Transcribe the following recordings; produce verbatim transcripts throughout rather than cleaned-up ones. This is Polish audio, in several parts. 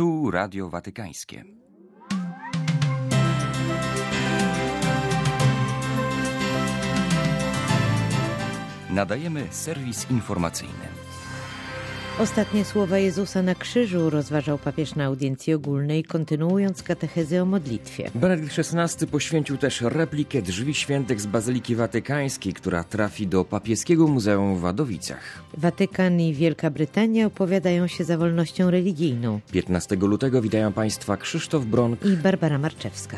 Tu Radio Watykańskie. Nadajemy serwis informacyjny. Ostatnie słowa Jezusa na krzyżu rozważał papież na audiencji ogólnej, kontynuując katechezę o modlitwie. Benedykt szesnasty poświęcił też replikę drzwi świętych z Bazyliki Watykańskiej, która trafi do papieskiego muzeum w Wadowicach. Watykan i Wielka Brytania opowiadają się za wolnością religijną. piętnastego lutego witają Państwa Krzysztof Bronk i Barbara Marczewska.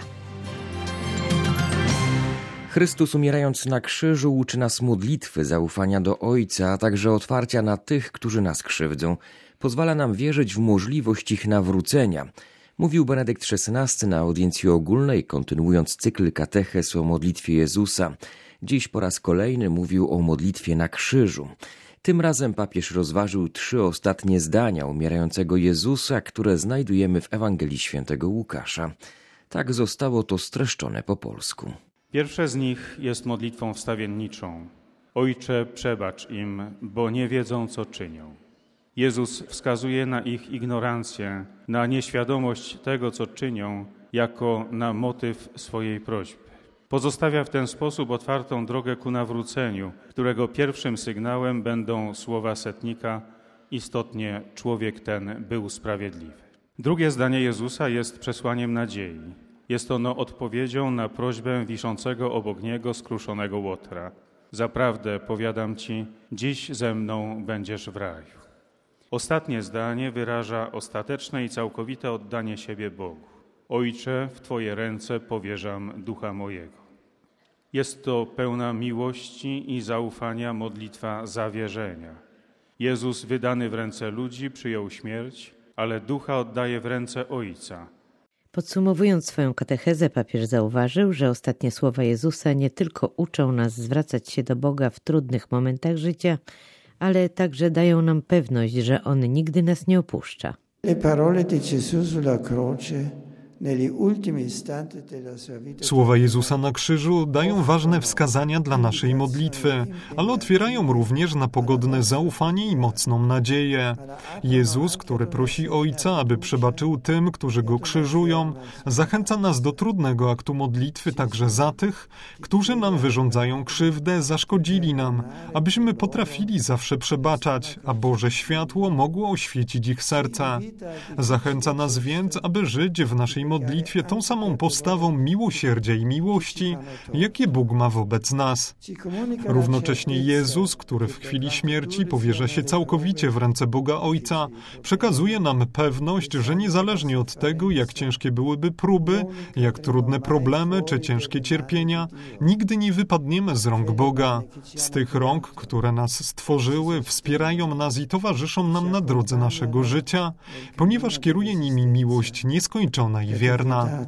Chrystus, umierając na krzyżu, uczy nas modlitwy, zaufania do Ojca, a także otwarcia na tych, którzy nas krzywdzą. Pozwala nam wierzyć w możliwość ich nawrócenia. Mówił Benedykt szesnasty na audiencji ogólnej, kontynuując cykl katechez o modlitwie Jezusa. Dziś po raz kolejny mówił o modlitwie na krzyżu. Tym razem papież rozważył trzy ostatnie zdania umierającego Jezusa, które znajdujemy w Ewangelii Świętego Łukasza. Tak zostało to streszczone po polsku. Pierwsze z nich jest modlitwą wstawienniczą. Ojcze, przebacz im, bo nie wiedzą, co czynią. Jezus wskazuje na ich ignorancję, na nieświadomość tego, co czynią, jako na motyw swojej prośby. Pozostawia w ten sposób otwartą drogę ku nawróceniu, którego pierwszym sygnałem będą słowa setnika: istotnie człowiek ten był sprawiedliwy. Drugie zdanie Jezusa jest przesłaniem nadziei. Jest ono odpowiedzią na prośbę wiszącego obok niego skruszonego Łotra. Zaprawdę, powiadam ci, dziś ze mną będziesz w raju. Ostatnie zdanie wyraża ostateczne i całkowite oddanie siebie Bogu. Ojcze, w Twoje ręce powierzam ducha mojego. Jest to pełna miłości i zaufania modlitwa zawierzenia. Jezus, wydany w ręce ludzi, przyjął śmierć, ale ducha oddaje w ręce Ojca. Podsumowując swoją katechezę, papież zauważył, że ostatnie słowa Jezusa nie tylko uczą nas zwracać się do Boga w trudnych momentach życia, ale także dają nam pewność, że On nigdy nas nie opuszcza. Słowa Jezusa na krzyżu dają ważne wskazania dla naszej modlitwy, ale otwierają również na pogodne zaufanie i mocną nadzieję. Jezus, który prosi Ojca, aby przebaczył tym, którzy Go krzyżują, zachęca nas do trudnego aktu modlitwy także za tych, którzy nam wyrządzają krzywdę, zaszkodzili nam, abyśmy potrafili zawsze przebaczać, a Boże światło mogło oświecić ich serca. Zachęca nas więc, aby żyć w naszej modlitwie tą samą postawą miłosierdzia i miłości, jakie Bóg ma wobec nas. Równocześnie Jezus, który w chwili śmierci powierza się całkowicie w ręce Boga Ojca, przekazuje nam pewność, że niezależnie od tego, jak ciężkie byłyby próby, jak trudne problemy czy ciężkie cierpienia, nigdy nie wypadniemy z rąk Boga. Z tych rąk, które nas stworzyły, wspierają nas i towarzyszą nam na drodze naszego życia, ponieważ kieruje nimi miłość nieskończona i wierna.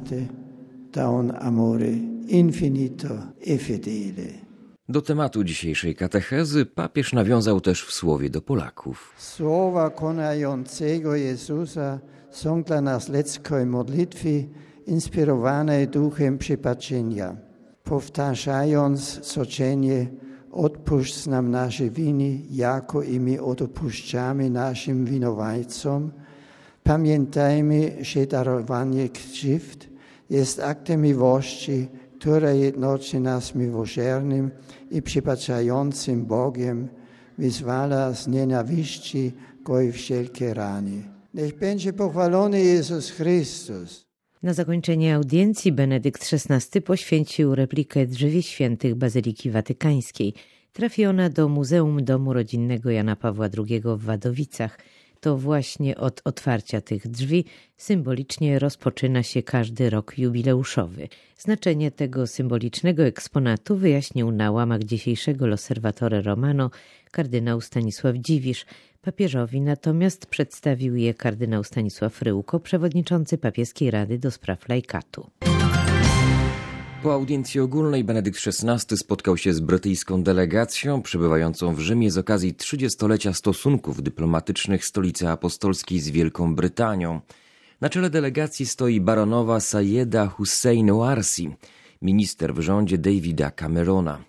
Do tematu dzisiejszej katechezy papież nawiązał też w słowie do Polaków. Słowa konającego Jezusa są dla nas ludzkiej modlitwy inspirowane duchem przebaczenia. Powtarzając codziennie: odpuść nam nasze winy, jako i my odpuszczamy naszym winowajcom, pamiętajmy, że darowanie krzywd jest aktem miłości, która jednoczy nas miłosiernym i przebaczającym Bogiem, wyzwala z nienawiści go i wszelkie rany. Niech będzie pochwalony Jezus Chrystus. Na zakończenie audiencji Benedykt szesnasty poświęcił replikę drzwi świętych Bazyliki Watykańskiej. Trafi ona do Muzeum Domu Rodzinnego Jana Pawła drugiego w Wadowicach. To właśnie od otwarcia tych drzwi symbolicznie rozpoczyna się każdy rok jubileuszowy. Znaczenie tego symbolicznego eksponatu wyjaśnił na łamach dzisiejszego L'Osservatore Romano kardynał Stanisław Dziwisz. Papieżowi natomiast przedstawił je kardynał Stanisław Ryłko, przewodniczący Papieskiej Rady do Spraw Laikatu. Po audiencji ogólnej Benedykt szesnasty spotkał się z brytyjską delegacją przybywającą w Rzymie z okazji trzydziestolecia stosunków dyplomatycznych Stolicy Apostolskiej z Wielką Brytanią. Na czele delegacji stoi baronowa Sayeda Hussein Oarsi, minister w rządzie Davida Camerona.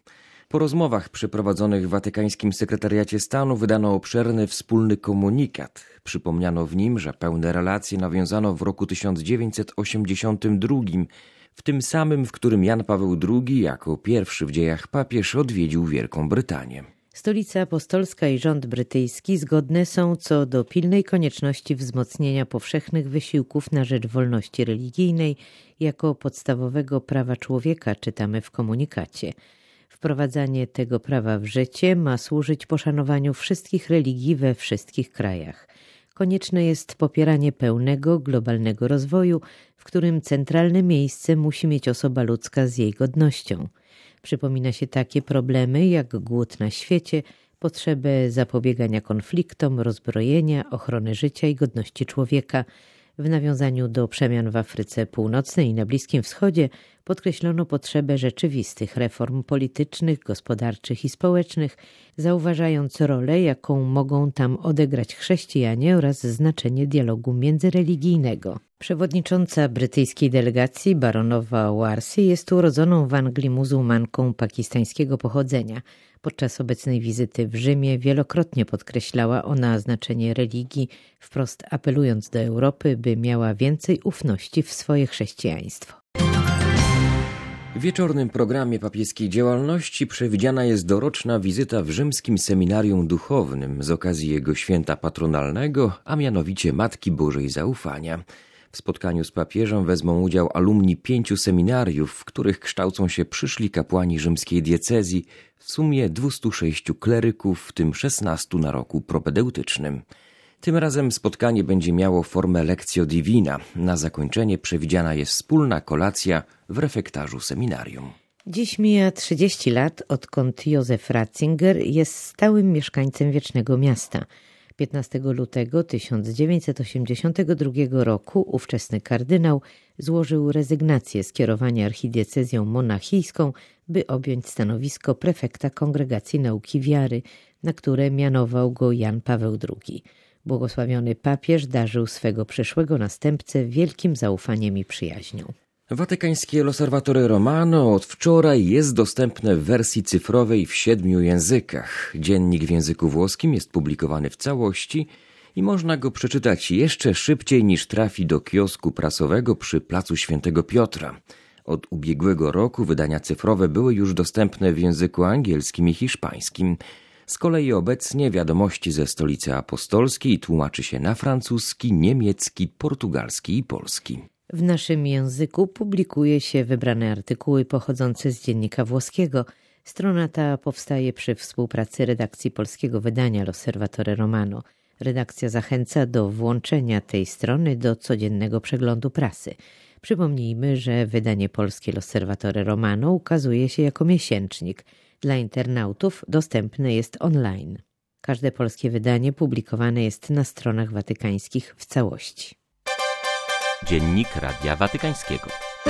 Po rozmowach przeprowadzonych w watykańskim sekretariacie stanu wydano obszerny wspólny komunikat. Przypomniano w nim, że pełne relacje nawiązano w roku tysiąc dziewięćset osiemdziesiątym drugim, w tym samym, w którym Jan Paweł drugi jako pierwszy w dziejach papież odwiedził Wielką Brytanię. Stolica Apostolska i rząd brytyjski zgodne są co do pilnej konieczności wzmocnienia powszechnych wysiłków na rzecz wolności religijnej jako podstawowego prawa człowieka, czytamy w komunikacie. Wprowadzanie tego prawa w życie ma służyć poszanowaniu wszystkich religii we wszystkich krajach. Konieczne jest popieranie pełnego, globalnego rozwoju, w którym centralne miejsce musi mieć osoba ludzka z jej godnością. Przypomina się takie problemy jak głód na świecie, potrzebę zapobiegania konfliktom, rozbrojenia, ochrony życia i godności człowieka. W nawiązaniu do przemian w Afryce Północnej i na Bliskim Wschodzie podkreślono potrzebę rzeczywistych reform politycznych, gospodarczych i społecznych, zauważając rolę, jaką mogą tam odegrać chrześcijanie oraz znaczenie dialogu międzyreligijnego. Przewodnicząca brytyjskiej delegacji, baronowa Warsi, jest urodzoną w Anglii muzułmanką pakistańskiego pochodzenia. Podczas obecnej wizyty w Rzymie wielokrotnie podkreślała ona znaczenie religii, wprost apelując do Europy, by miała więcej ufności w swoje chrześcijaństwo. W wieczornym programie papieskiej działalności przewidziana jest doroczna wizyta w rzymskim seminarium duchownym z okazji jego święta patronalnego, a mianowicie Matki Bożej Zaufania. W spotkaniu z papieżem wezmą udział alumni pięciu seminariów, w których kształcą się przyszli kapłani rzymskiej diecezji, w sumie dwustu sześciu kleryków, w tym szesnastu na roku propedeutycznym. Tym razem spotkanie będzie miało formę lectio divina. Na zakończenie przewidziana jest wspólna kolacja w refektarzu seminarium. Dziś mija trzydzieści lat, odkąd Józef Ratzinger jest stałym mieszkańcem Wiecznego Miasta. piętnastego lutego tysiąc dziewięćset osiemdziesiątego drugiego roku ówczesny kardynał złożył rezygnację z kierowania archidiecezją monachijską, by objąć stanowisko prefekta Kongregacji Nauki Wiary, na które mianował go Jan Paweł drugi. Błogosławiony papież darzył swego przyszłego następcę wielkim zaufaniem i przyjaźnią. Watykańskie L'Osservatore Romano od wczoraj jest dostępne w wersji cyfrowej w siedmiu językach. Dziennik w języku włoskim jest publikowany w całości i można go przeczytać jeszcze szybciej niż trafi do kiosku prasowego przy Placu Świętego Piotra. Od ubiegłego roku wydania cyfrowe były już dostępne w języku angielskim i hiszpańskim. Z kolei obecnie wiadomości ze Stolicy Apostolskiej tłumaczy się na francuski, niemiecki, portugalski i polski. W naszym języku publikuje się wybrane artykuły pochodzące z dziennika włoskiego. Strona ta powstaje przy współpracy redakcji polskiego wydania L'Osservatore Romano. Redakcja zachęca do włączenia tej strony do codziennego przeglądu prasy. Przypomnijmy, że wydanie polskie L'Osservatore Romano ukazuje się jako miesięcznik. Dla internautów dostępne jest online. Każde polskie wydanie publikowane jest na stronach watykańskich w całości. Dziennik Radia Watykańskiego.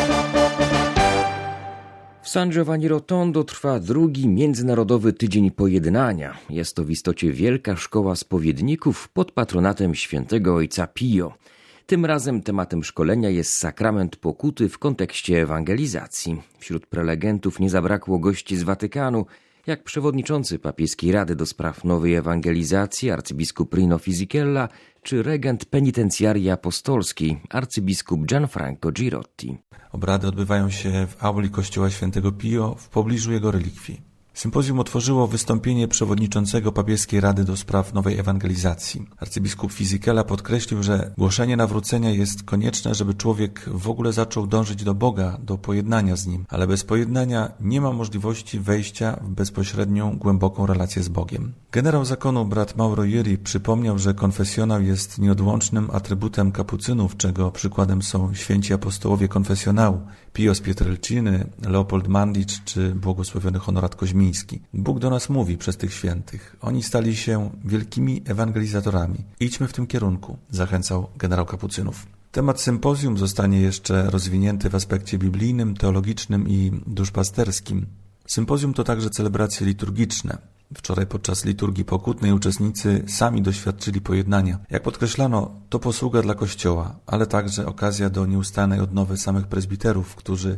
W San Giovanni Rotondo trwa drugi Międzynarodowy Tydzień Pojednania. Jest to w istocie wielka szkoła spowiedników pod patronatem świętego ojca Pio. Tym razem tematem szkolenia jest sakrament pokuty w kontekście ewangelizacji. Wśród prelegentów nie zabrakło gości z Watykanu, jak przewodniczący papieskiej Rady do spraw nowej ewangelizacji arcybiskup Rino Fisichella czy regent penitencjarii apostolskiej arcybiskup Gianfranco Girotti. Obrady odbywają się w auli kościoła świętego Pio w pobliżu jego relikwii. Sympozjum otworzyło wystąpienie przewodniczącego papieskiej Rady do spraw nowej ewangelizacji. Arcybiskup Fisichella podkreślił, że głoszenie nawrócenia jest konieczne, żeby człowiek w ogóle zaczął dążyć do Boga, do pojednania z Nim, ale bez pojednania nie ma możliwości wejścia w bezpośrednią, głęboką relację z Bogiem. Generał zakonu brat Mauro Jiri przypomniał, że konfesjonał jest nieodłącznym atrybutem kapucynów, czego przykładem są święci apostołowie konfesjonału, Pio z Pietrelciny, Leopold Mandic czy błogosławiony Honorat Koźmiński. Bóg do nas mówi przez tych świętych. Oni stali się wielkimi ewangelizatorami. Idźmy w tym kierunku, zachęcał generał kapucynów. Temat sympozjum zostanie jeszcze rozwinięty w aspekcie biblijnym, teologicznym i duszpasterskim. Sympozjum to także celebracje liturgiczne. Wczoraj podczas liturgii pokutnej uczestnicy sami doświadczyli pojednania. Jak podkreślano, to posługa dla Kościoła, ale także okazja do nieustannej odnowy samych prezbiterów, którzy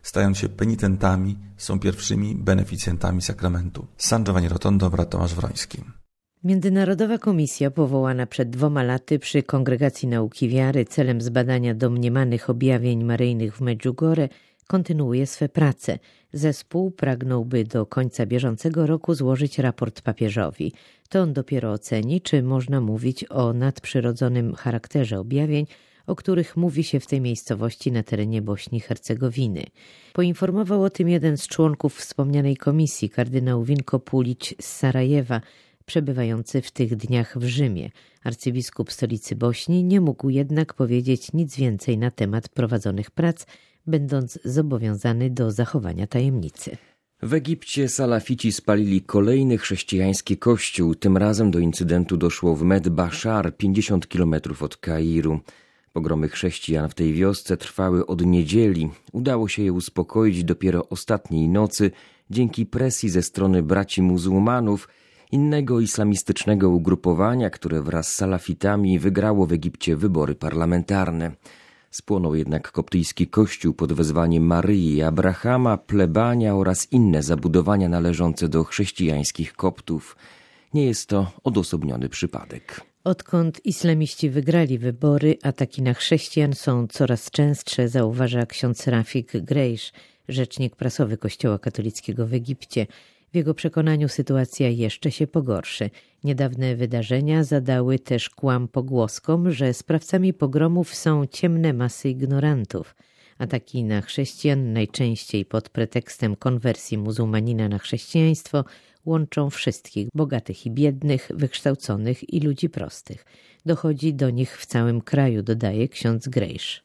stając się penitentami, są pierwszymi beneficjentami sakramentu. San Giovanni Rotondo, brat Tomasz Wroński. Międzynarodowa komisja powołana przed dwoma laty przy Kongregacji Nauki Wiary celem zbadania domniemanych objawień maryjnych w Medjugorje kontynuuje swe prace. Zespół pragnąłby do końca bieżącego roku złożyć raport papieżowi. To on dopiero oceni, czy można mówić o nadprzyrodzonym charakterze objawień, o których mówi się w tej miejscowości na terenie Bośni i Hercegowiny. Poinformował o tym jeden z członków wspomnianej komisji, kardynał Vinko Pulić z Sarajewa, przebywający w tych dniach w Rzymie. Arcybiskup stolicy Bośni nie mógł jednak powiedzieć nic więcej na temat prowadzonych prac, będąc zobowiązany do zachowania tajemnicy. W Egipcie salafici spalili kolejny chrześcijański kościół. Tym razem do incydentu doszło w Med Bashar, pięćdziesiąt kilometrów od Kairu. Pogromy chrześcijan w tej wiosce trwały od niedzieli. Udało się je uspokoić dopiero ostatniej nocy dzięki presji ze strony braci muzułmanów, innego islamistycznego ugrupowania, które wraz z salafitami wygrało w Egipcie wybory parlamentarne. Spłonął jednak koptyjski kościół pod wezwaniem Maryi i Abrahama, plebania oraz inne zabudowania należące do chrześcijańskich koptów. Nie jest to odosobniony przypadek. Odkąd islamiści wygrali wybory, ataki na chrześcijan są coraz częstsze, zauważa ksiądz Rafik Grejsz, rzecznik prasowy Kościoła katolickiego w Egipcie. W jego przekonaniu sytuacja jeszcze się pogorszy. Niedawne wydarzenia zadały też kłam pogłoskom, że sprawcami pogromów są ciemne masy ignorantów. Ataki na chrześcijan, najczęściej pod pretekstem konwersji muzułmanina na chrześcijaństwo, łączą wszystkich, bogatych i biednych, wykształconych i ludzi prostych. Dochodzi do nich w całym kraju, dodaje ksiądz Grejsz.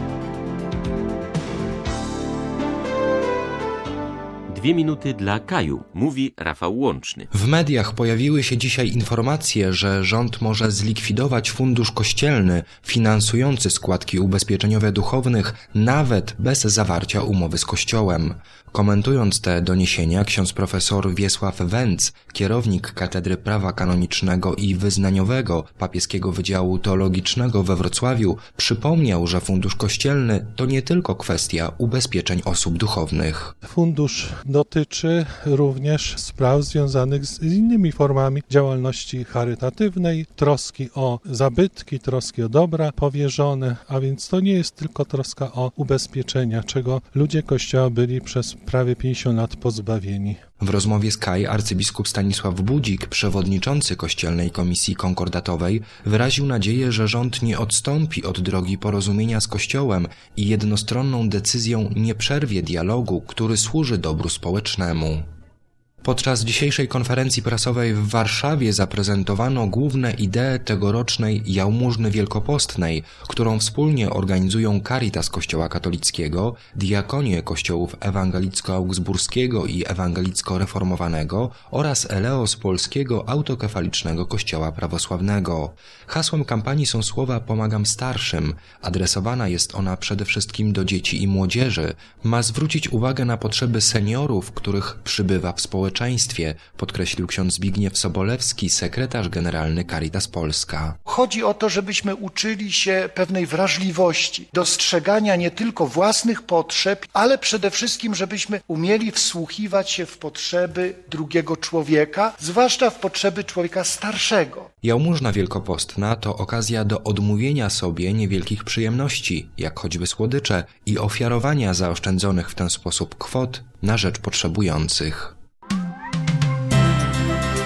Dwie minuty dla Kaju, mówi Rafał Łączny. W mediach pojawiły się dzisiaj informacje, że rząd może zlikwidować fundusz kościelny finansujący składki ubezpieczeniowe duchownych nawet bez zawarcia umowy z Kościołem. Komentując te doniesienia, ksiądz profesor Wiesław Węc, kierownik Katedry Prawa Kanonicznego i Wyznaniowego Papieskiego Wydziału Teologicznego we Wrocławiu, przypomniał, że fundusz kościelny to nie tylko kwestia ubezpieczeń osób duchownych. Fundusz dotyczy również spraw związanych z innymi formami działalności charytatywnej, troski o zabytki, troski o dobra powierzone, a więc to nie jest tylko troska o ubezpieczenia, czego ludzie Kościoła byli przez prawie pięćdziesiąt lat pozbawieni. W rozmowie z K A I arcybiskup Stanisław Budzik, przewodniczący Kościelnej Komisji Konkordatowej, wyraził nadzieję, że rząd nie odstąpi od drogi porozumienia z Kościołem i jednostronną decyzją nie przerwie dialogu, który służy dobru społecznemu. Podczas dzisiejszej konferencji prasowej w Warszawie zaprezentowano główne idee tegorocznej Jałmużny Wielkopostnej, którą wspólnie organizują Caritas Kościoła Katolickiego, diakonie kościołów ewangelicko-augsburskiego i ewangelicko-reformowanego oraz Eleos Polskiego Autokefalicznego Kościoła Prawosławnego. Hasłem kampanii są słowa „Pomagam starszym”. Adresowana jest ona przede wszystkim do dzieci i młodzieży. Ma zwrócić uwagę na potrzeby seniorów, których przybywa w społeczeństwie, podkreślił ksiądz Zbigniew Sobolewski, sekretarz generalny Caritas Polska. Chodzi o to, żebyśmy uczyli się pewnej wrażliwości, dostrzegania nie tylko własnych potrzeb, ale przede wszystkim, żebyśmy umieli wsłuchiwać się w potrzeby drugiego człowieka, zwłaszcza w potrzeby człowieka starszego. Jałmużna Wielkopostna to okazja do odmówienia sobie niewielkich przyjemności, jak choćby słodycze, i ofiarowania zaoszczędzonych w ten sposób kwot na rzecz potrzebujących.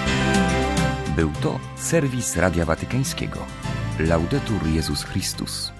Był to serwis Radia Watykańskiego. Laudetur Jezus Chrystus.